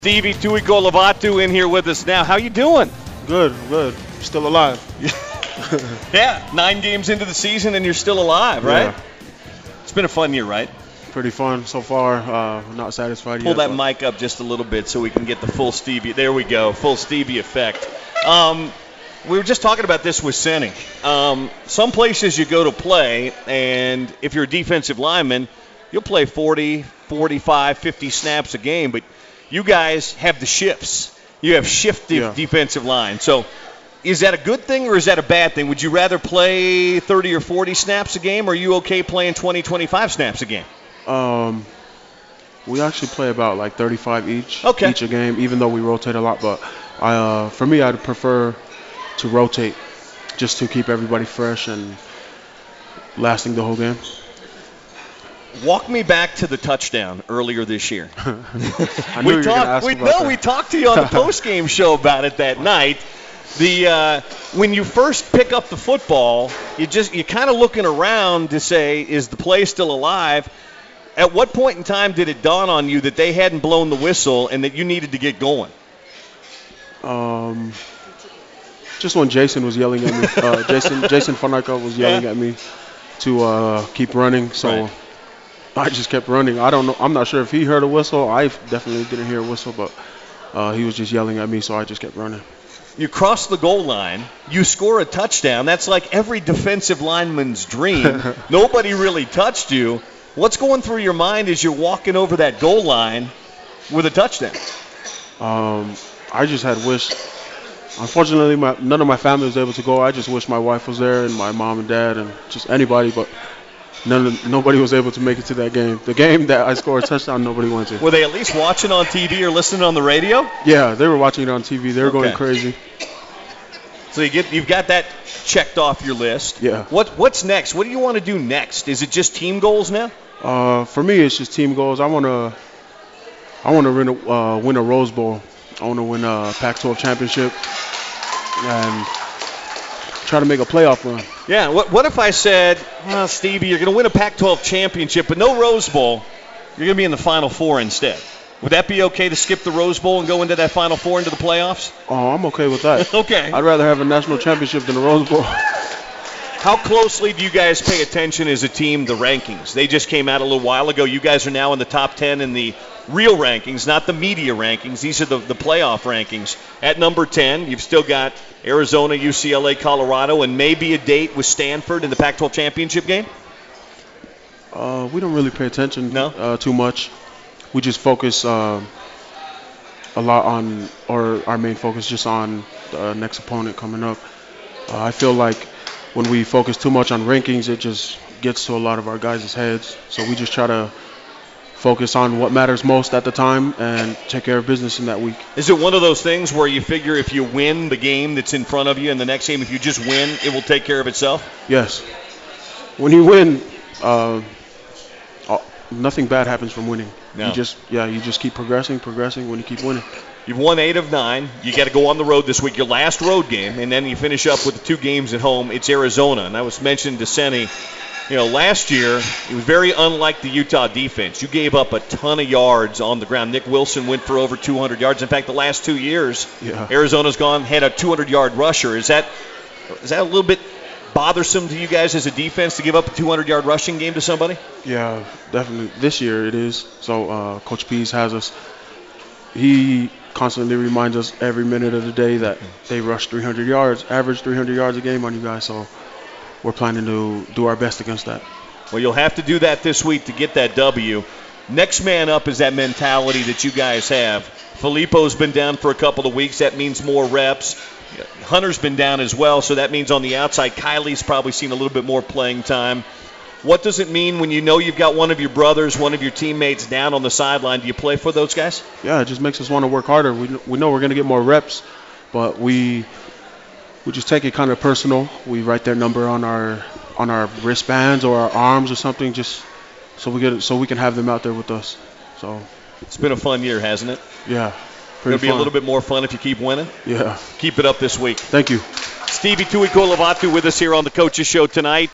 Stevie Tuikolavatu in here with us now. How you doing? Good. Still alive. Yeah, 9 games into the season and you're still alive, right? Yeah. It's been a fun year, right? Pretty fun so far. Not satisfied Pull yet. that mic up just a little bit so we can get the full Stevie. There we go, full Stevie effect. We were just talking about this with Senning. Some places you go to play, and if you're a defensive lineman, you'll play 40, 45, 50 snaps a game, but you guys have the shifts. You have shifted defensive line. So is that a good thing or is that a bad thing? Would you rather play 30 or 40 snaps a game, or are you okay playing 20, 25 snaps a game? We actually play about like 35 each a game, even though we rotate a lot. But for me, I'd prefer to rotate just to keep everybody fresh and lasting the whole game. Walk me back to the touchdown earlier this year. I knew you were going to ask about that. We talked to you on the post-game show about it that night. When you first pick up the football, you're kind of looking around to say, is the play still alive? At what point in time did it dawn on you that they hadn't blown the whistle and that you needed to get going? Just when Jason was yelling at me. Jason Fonseca was yelling at me to keep running. So I just kept running. I don't know. I'm not sure if he heard a whistle. I definitely didn't hear a whistle, but he was just yelling at me, so I just kept running. You cross the goal line. You score a touchdown. That's like every defensive lineman's dream. Nobody really touched you. What's going through your mind as you're walking over that goal line with a touchdown? I just had wished. Unfortunately, none of my family was able to go. I just wish my wife was there and my mom and dad and just anybody, but nobody was able to make it to that game. The game that I scored a touchdown, nobody went to. Were they at least watching on TV or listening on the radio? Yeah, they were watching it on TV. They were going crazy. So you've got that checked off your list. Yeah. What's next? What do you want to do next? Is it just team goals now? For me, it's just team goals. I want to win a Rose Bowl. I want to win a Pac-12 championship and try to make a playoff run. Yeah. What if I said, well, Stevie, you're going to win a Pac-12 championship, but no Rose Bowl. You're going to be in the Final Four instead. Would that be okay to skip the Rose Bowl and go into that Final Four into the playoffs? Oh, I'm okay with that. Okay. I'd rather have a national championship than a Rose Bowl. How closely do you guys pay attention as a team, the rankings? They just came out a little while ago. You guys are now in the top 10 in the real rankings, not the media rankings. These are the playoff rankings. At number 10, you've still got Arizona, UCLA, Colorado, and maybe a date with Stanford in the Pac-12 championship game? We don't really pay attention too much. We just focus a lot on, or our main focus just on the next opponent coming up. I feel like when we focus too much on rankings, it just gets to a lot of our guys' heads. So we just try to focus on what matters most at the time and take care of business in that week. Is it one of those things where you figure if you win the game that's in front of you and the next game, if you just win, it will take care of itself? Yes. When you win, nothing bad happens from winning. No. You just keep progressing when you keep winning. You've won 8 of 9. You got to go on the road this week, your last road game, and then you finish up with the 2 games at home. It's Arizona, and I was mentioning to Senny, last year it was very unlike the Utah defense. You gave up a ton of yards on the ground. Nick Wilson went for over 200 yards. In fact, the last 2 years, Arizona's had a 200-yard rusher. Is that a little bit bothersome to you guys as a defense to give up a 200-yard rushing game to somebody? Yeah, definitely. This year it is. So Coach Pease has us. He constantly reminds us every minute of the day that they rush 300 yards, average 300 yards a game on you guys. So we're planning to do our best against that. Well, you'll have to do that this week to get that W. Next man up is that mentality that you guys have. Filippo's been down for a couple of weeks. That means more reps. Hunter's been down as well, so that means on the outside, Kylie's probably seen a little bit more playing time. What does it mean when you know you've got one of your brothers, one of your teammates down on the sideline? Do you play for those guys? Yeah, it just makes us want to work harder. We know we're going to get more reps, but we just take it kind of personal. We write their number on our wristbands or our arms or something, just so we can have them out there with us. So it's been a fun year, hasn't it? Yeah. It'll be a little bit more fun if you keep winning. Yeah. Keep it up this week. Thank you. Stevie Tuikolavatu with us here on the Coaches Show tonight.